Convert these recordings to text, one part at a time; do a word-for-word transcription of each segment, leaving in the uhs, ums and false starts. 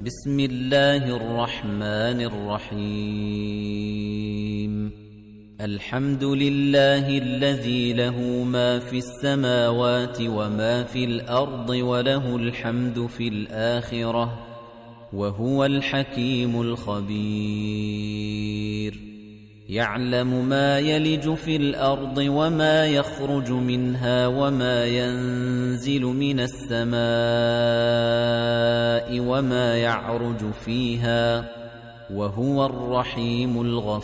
بسم الله الرحمن الرحيم الحمد لله الذي له ما في السماوات وما في الأرض وله الحمد في الآخرة وهو الحكيم الخبير يعلم ما يلج في الأرض وما يخرج منها وما ينزل من السماء وما يعرج فيها وهو الرحيم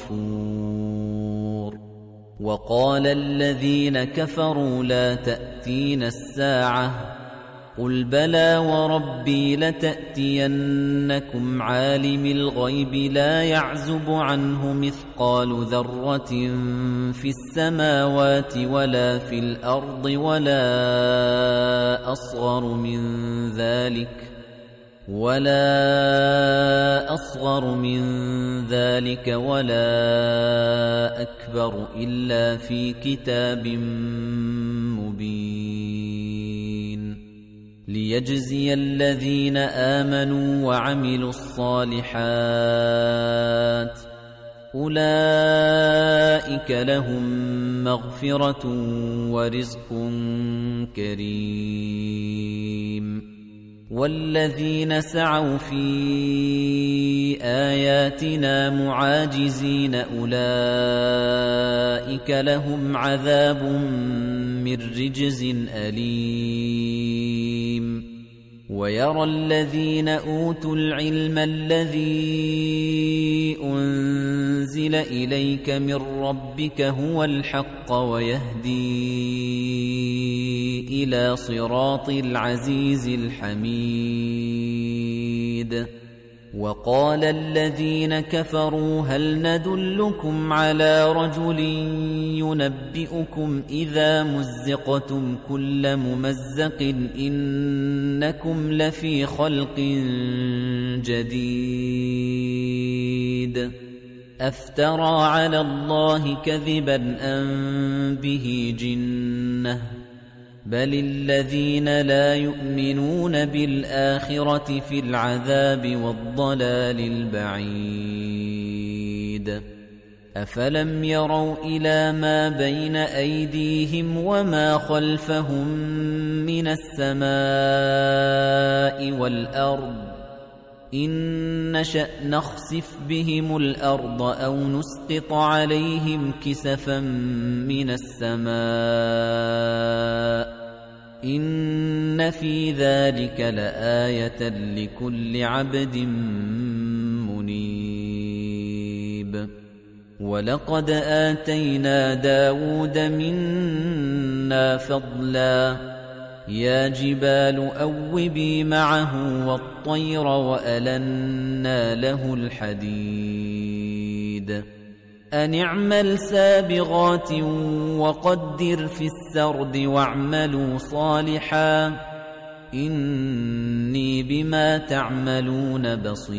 الغفور وقال الذين كفروا لا تأتين الساعة قل بلى وربي لتأتينكم عالم الغيب لا يعزب عنه مثقال ذرة في السماوات ولا في الأرض ولا أصغر من ذلك ولا أصغر من ذلك ولا أكبر إلا في كتاب مبين ليجزي الذين آمنوا وعملوا الصالحات أولئك لهم مغفرة ورزق كريم والذين سعوا في آياتنا معاجزين أولئك لهم عذاب من رجز أليم ويرى الذين أوتوا العلم الذي أنزل إليك من ربك هو الحق ويهدي إلى صراط العزيز الحميد وقال الذين كفروا هل ندلكم على رجل ينبئكم إذا مزقتم كل ممزق إنكم لفي خلق جديد أفترى على الله كذبا أم به جنة بل الذين لا يؤمنون بالآخرة في العذاب والضلال البعيد أفلم يروا إلى ما بين أيديهم وما خلفهم من السماء والأرض إن نشأ نخسف بهم الأرض أو نسقط عليهم كسفا من السماء إن في ذلك لآية لكل عبد منيب ولقد آتينا داود منا فضلا يا جبال أوبي معه والطير وألنا له الحديد أن اعمل سابغات وقدر في السرد واعملوا صالحا إني بما تعملون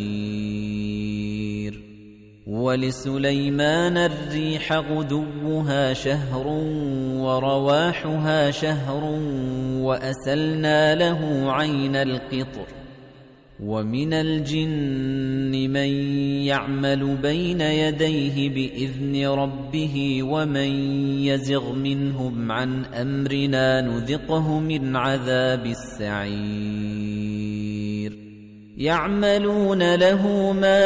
بصير ولسليمان الريح غدوها شهر ورواحها شهر وأسلنا له عين القطر ومن الجن من يعمل بين يديه بإذن ربه ومن يزغ منهم عن أمرنا نذقه من عذاب السعير يعملون له ما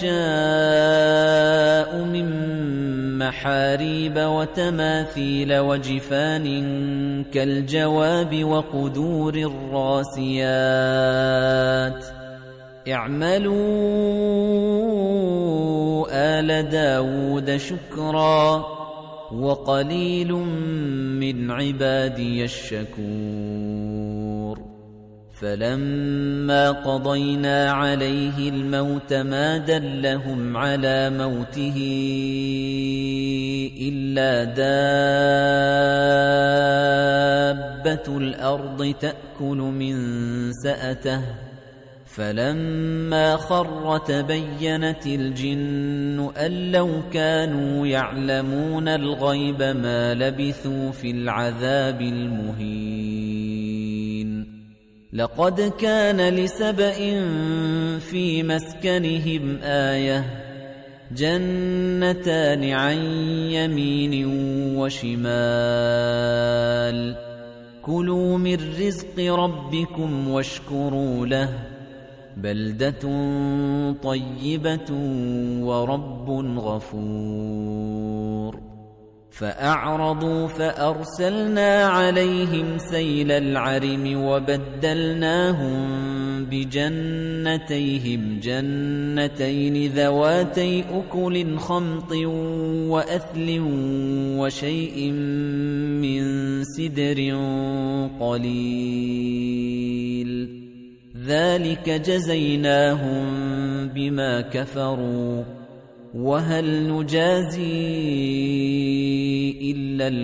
يشاء من محاريب وتماثيل وجفان كالجواب وقدور الراسيات اعملوا آل داود شكرا وقليل من عبادي الشكور فلما قضينا عليه الموت ما دلهم على موته إلا دابة الأرض تأكل من سأته فلما خر تبينت الجن أن لو كانوا يعلمون الغيب ما لبثوا في العذاب المهين لقد كان لسبإ في مسكنهم آية جنتان عن يمين وشمال كلوا من رزق ربكم واشكروا له بلدة طيبة ورب غفور فأعرضوا فأرسلنا عليهم سيل العرم وبدلناهم بجنتيهم جنتين ذواتي أكل خمط وأثل وشيء من سدر قليل ذلك جزيناهم بما كفروا وهل نجازي إلا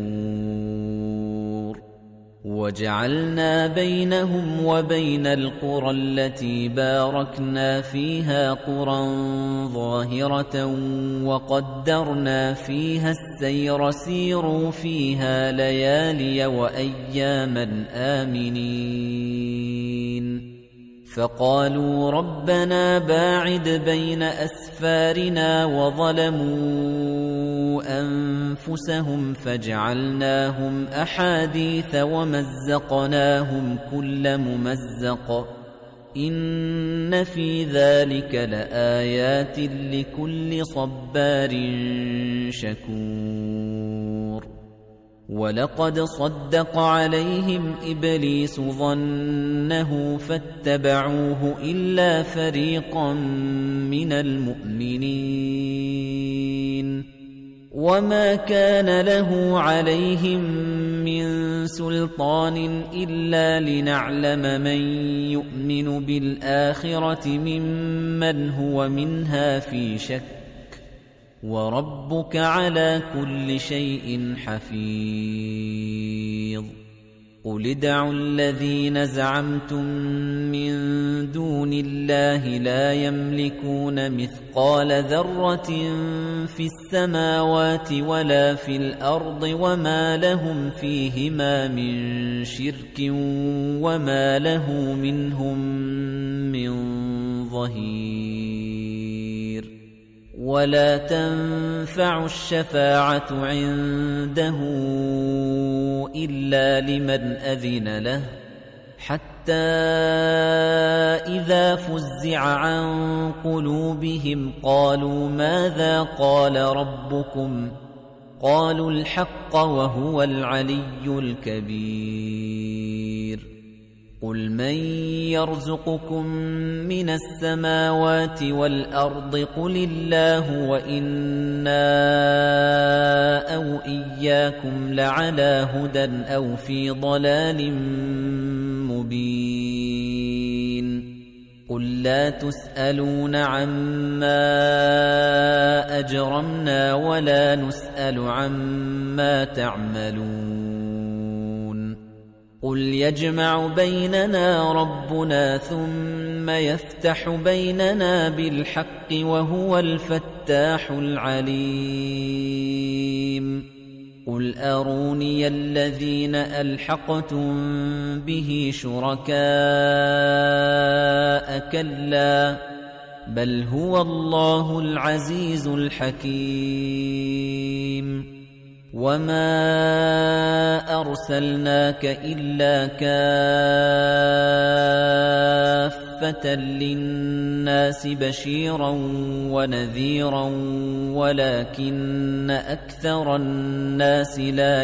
الكفور وجعلنا بينهم وبين القرى التي باركنا فيها قرى ظاهرة وقدرنا فيها السير سيروا فيها ليالي وأياما آمنين فقالوا ربنا باعد بين أسفارنا وظلموا أنفسهم فجعلناهم أحاديث ومزقناهم كل ممزق إن في ذلك لآيات لكل صبار شكور ولقد صدق عليهم إبليس ظنه فاتبعوه إلا فريقا من المؤمنين وما كان له عليهم من سلطان إلا لنعلم من يؤمن بالآخرة ممن هو منها في شك وربك على كل شيء حفيظ قل ادعوا الذين زعمتم من دون الله لا يملكون مثقال ذرة في السماوات ولا في الأرض وما لهم فيهما من شرك وما له منهم من ظهير ولا تنفع الشفاعة عنده إلا لمن أذن له حتى إذا فزع عن قلوبهم قالوا ماذا قال ربكم قالوا الحق وهو العلي الكبير قل من يرزقكم من السماوات والأرض قل الله وإنا أو إياكم لعلى هدى أو في ضلال مبين قل لا تسألون عما أجرمنا ولا نسأل عما تعملون قل يجمع بيننا ربنا ثم يفتح بيننا بالحق وهو الفتاح العليم قل أروني الذين ألحقتم به شركاء كلا بل هو الله العزيز الحكيم وما أرسلناك إلا كافة للناس بشيرا ونذيرا ولكن أكثر الناس لا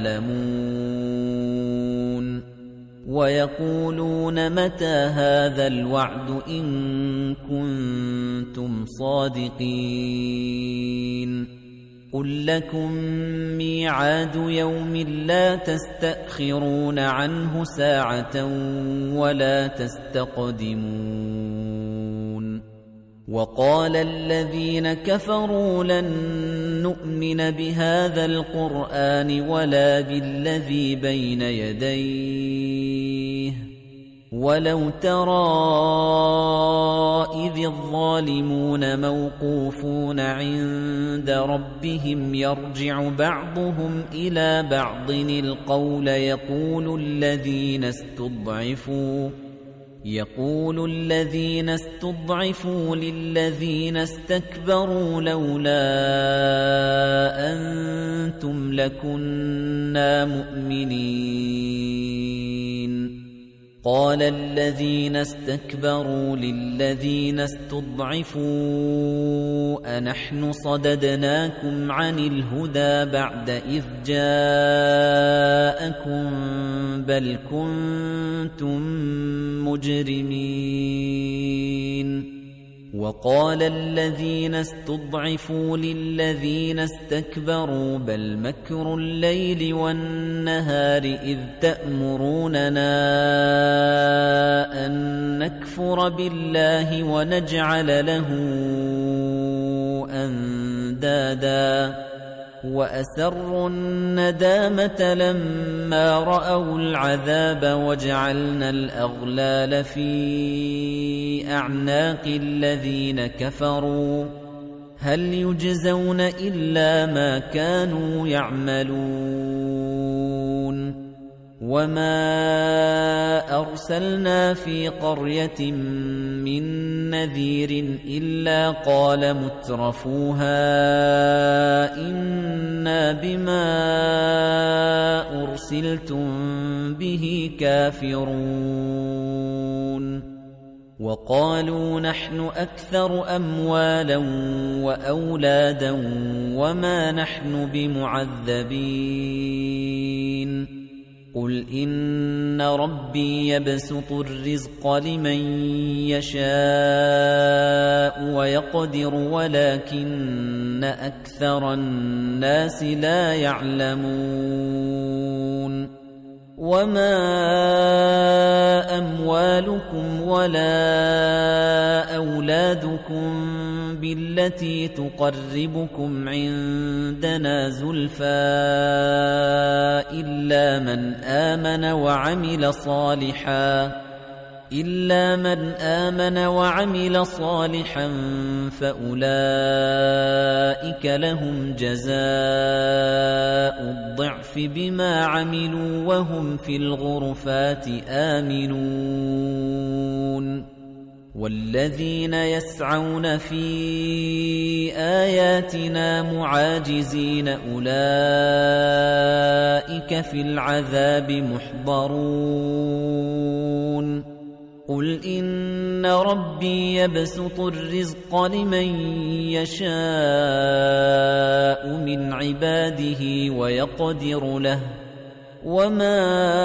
يعلمون ويقولون متى هذا الوعد إن كنتم صادقين قل لكم ميعاد يوم لا تستأخرون عنه ساعة ولا تستقدمون وقال الذين كفروا لن نؤمن بهذا القرآن ولا بالذي بين يديه ولو ترى إذ الظالمون موقوفون عند ربهم يرجع بعضهم إلى بعض القول يقول الذين استضعفوا يقول الذين استضعفوا للذين استكبروا لولا أنتم لكنا مؤمنين قال الذين استكبروا للذين استضعفوا أنحن صددناكم عن الهدى بعد إذ جاءكم بل كنتم مجرمين وقال الذين استضعفوا للذين استكبروا بل مكر الليل والنهار إذ تأمروننا أن نكفر بالله ونجعل له أندادا وأسروا الندامة لما رأوا العذاب وجعلنا الأغلال في أعناق الذين كفروا هل يجزون إلا ما كانوا يعملون وما أرسلنا في قرية من نذير إلا قال مترفوها إنا بما أرسلتم به كافرون وقالوا نحن أكثر أموالا وأولادا وما نحن بمعذبين قل إن ربي يبسط الرزق لمن يشاء ويقدر ولكن أكثر الناس لا يعلمون وما أموالكم ولا أولادكم بالتي تقربكم عندنا زلفى إلا من آمن وعمل صالحا إلا من آمن وعمل صالحا فأولئك لهم جزاء الضعف بما عملوا وهم في الغرفات آمنون والذين يسعون في آياتنا معاجزين أولئك في العذاب محضرون قل إن ربي يبسط الرزق لمن يشاء من عباده ويقدر له وما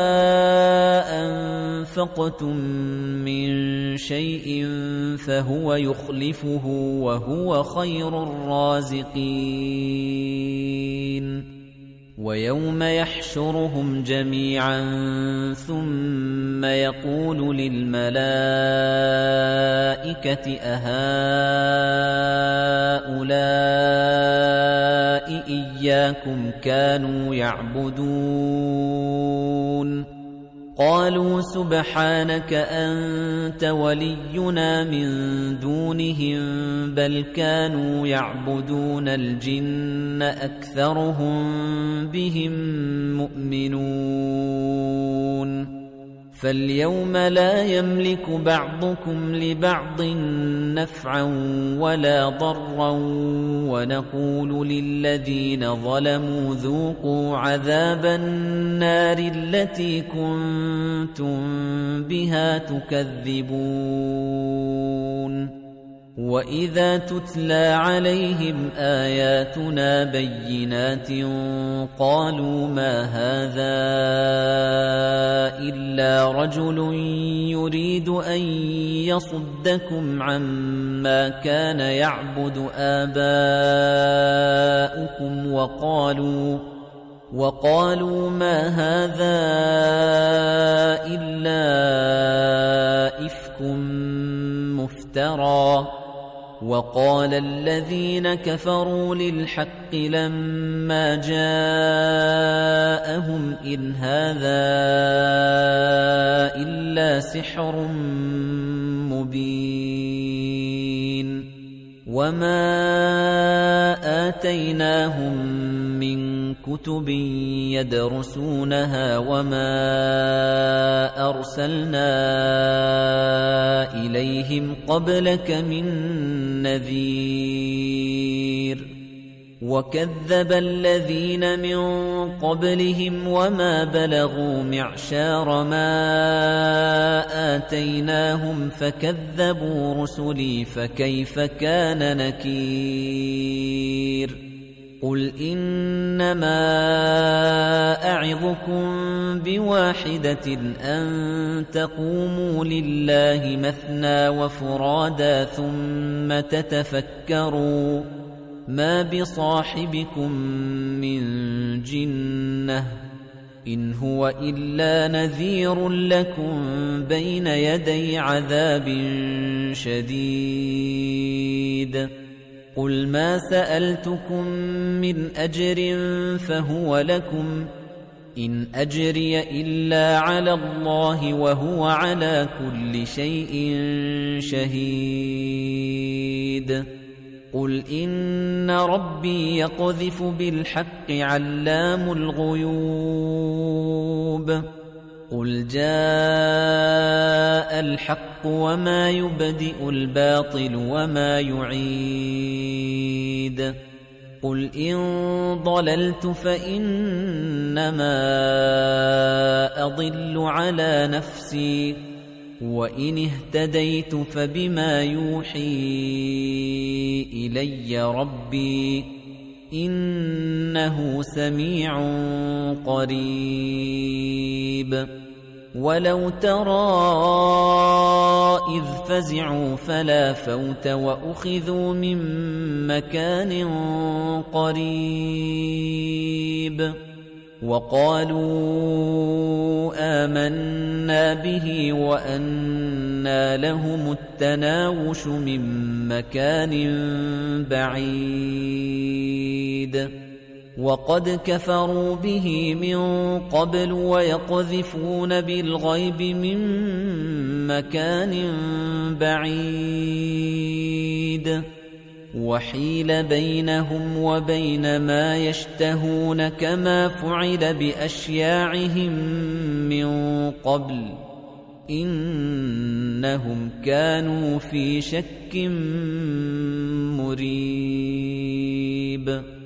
أنفقتم من شيء فهو يخلفه وهو خير الرازقين ويوم يحشرهم جميعا ثم يقول للملائكة أهؤلاء إياكم كانوا يعبدون قالوا سبحانك أنت ولينا من دونهم بل كانوا يعبدون الجن أكثرهم بهم مؤمنون فاليوم لا يملك بعضكم لبعض نفعا ولا ضرا ونقول للذين ظلموا ذوقوا عذاب النار التي كنتم بها تكذبون وإذا تتلى عليهم آياتنا بينات قالوا ما هذا إلا رجل يريد أن يصدكم عما كان يعبد آباؤكم وقالوا وقالوا ما هذا إلا إفك مفترى وقال الذين كفروا للحق لما جاءهم إن هذا إلا سحر مبين وما آتيناهم من كتب يدرسونها وما أرسلنا إليهم قبلك من نذير وكذب الذين من قبلهم وما بلغوا معشار ما آتيناهم فكذبوا رسلي فكيف كان نكير قل إنما أعظكم بواحدة أن تقوموا لله مثنى وفرادا ثم تتفكروا ما بصاحبكم من جنة إن هو إلا نذير لكم بين يدي عذاب شديد قل ما سألتكم من أجر فهو لكم إن أجري إلا على الله وهو على كل شيء شهيد قل إن ربي يقذف بالحق علام الغيوب قل جاء الحق وما يبدئ الباطل وما يعيد قل إن ضللت فإنما أضل على نفسي وإن اهتديت فبما يوحي إلي ربي إنه سميع قريب ولو ترى إذ فزعوا فلا فوت وأخذوا من مكان قريب وقالوا آمنا به وأنى لهم التناوش من مكان بعيد وقد كفروا به من قبل ويقذفون بالغيب من مكان بعيد وحيل بينهم وبين ما يشتهون كما فعل بأشياعهم من قبل إنهم كانوا في شك مريب